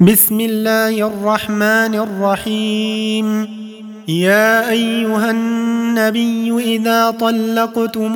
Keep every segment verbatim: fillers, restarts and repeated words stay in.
بسم الله الرحمن الرحيم. يا أيها النبي إذا طلقتم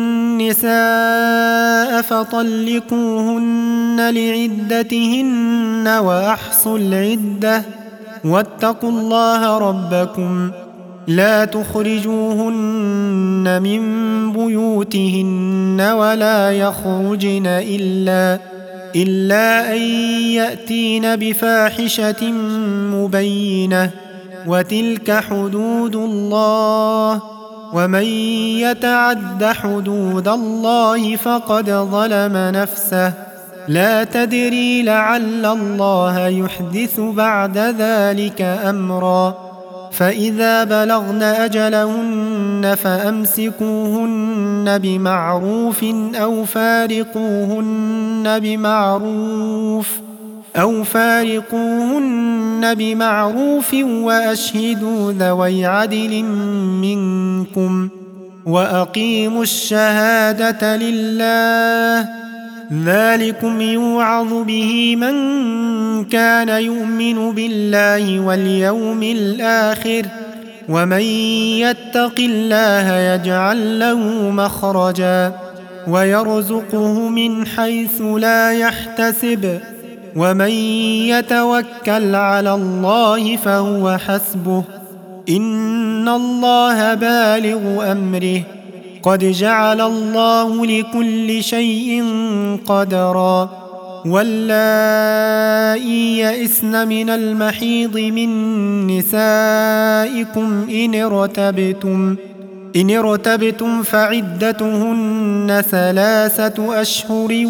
النساء فطلقوهن لعدتهن وأحصوا العدة واتقوا الله ربكم لا تخرجوهن من بيوتهن ولا يخرجن إلا إلا أن يأتين بفاحشة مبينة وتلك حدود الله ومن يتعد حدود الله فقد ظلم نفسه لا تدري لعل الله يحدث بعد ذلك أمرا فإذا بلغن أجلهن فأمسكوهن بمعروف أو فارقوهن بمعروف أو فارقوهن بمعروف وأشهدوا ذوي عدل منكم وأقيموا الشهادة لله ذلكم يوعظ به من كان يؤمن بالله واليوم الآخر ومن يتق الله يجعل له مخرجا ويرزقه من حيث لا يحتسب ومن يتوكل على الله فهو حسبه إن الله بالغ أمره قد جعل الله لكل شيء قدرا واللائي يئسن من المحيض من نسائكم إن ارتبتم إن ارتبتم فعدتهن ثلاثة أشهر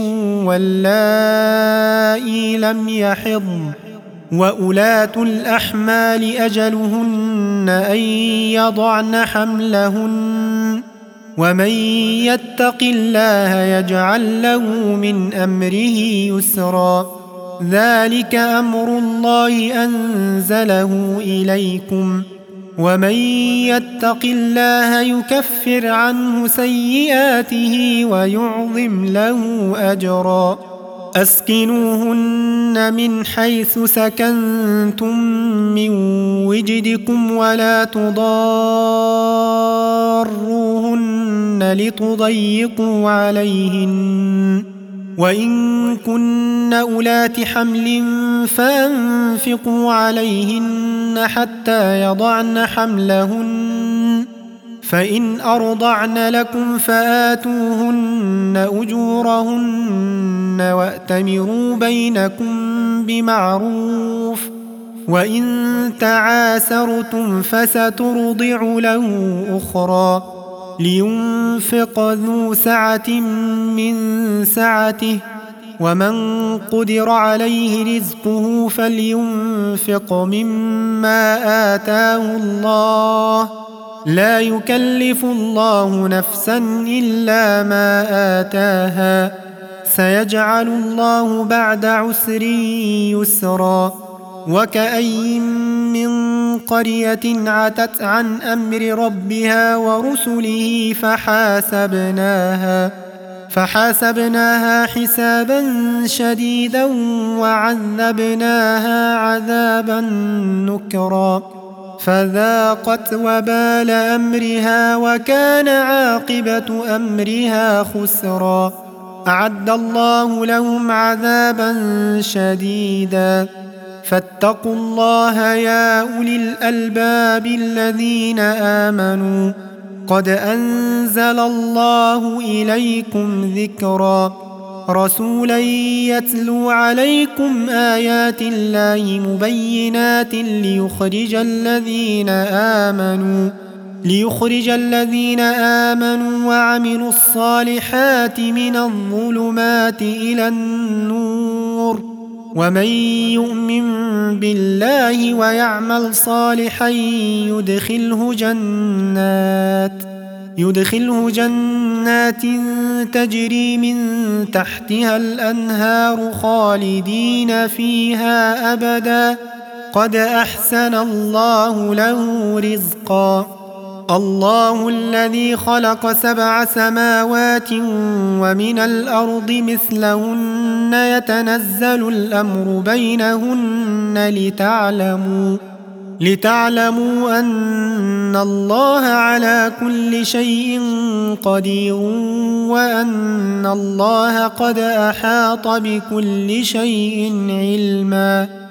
واللائي لم يحضن وأولاة الأحمال أجلهن أن يضعن حملهن ومن يتق الله يجعل له من أمره يسرا ذلك أمر الله أنزله إليكم ومن يتق الله يكفر عنه سيئاته ويعظم له أجرا أسكنوهن من حيث سكنتم من وجدكم ولا تضاروهن لتضيقوا عليهن وإن كن أولات حمل فأنفقوا عليهن حتى يضعن حملهن فإن أرضعن لكم فآتوهن أجورهن وأتمروا بينكم بمعروف وإن تعاسرتم فسترضع له أخرى لينفق ذو سعة من سعته ومن قدر عليه رزقه فلينفق مما آتاه الله لا يكلف الله نفسا إلا ما آتاها سيجعل الله بعد عسر يسرا وكأي من قرية عتت عن أمر ربها ورسله فحاسبناها فحاسبناها حسابا شديدا وعذبناها عذابا نكرا فذاقت وبال أمرها وكان عاقبة أمرها خسرا أعد الله لهم عذابا شديدا فاتقوا الله يا أولي الألباب الذين آمنوا قد أنزل الله إليكم ذكرا رسولا يتلو عليكم آيات الله مبينات ليخرج الذين آمنوا ليخرج الذين آمنوا وعملوا الصالحات من الظلمات إلى النور ومن يؤمن بالله ويعمل صالحا يدخله جنات يدخله جنات تجري من تحتها الأنهار خالدين فيها أبدا قد أحسن الله له رزقا الله الذي خلق سبع سماوات ومن الأرض مثلهن يتنزل الأمر بينهن لتعلموا لتعلموا أن الله على كل شيء قدير وأن الله قد أحاط بكل شيء علما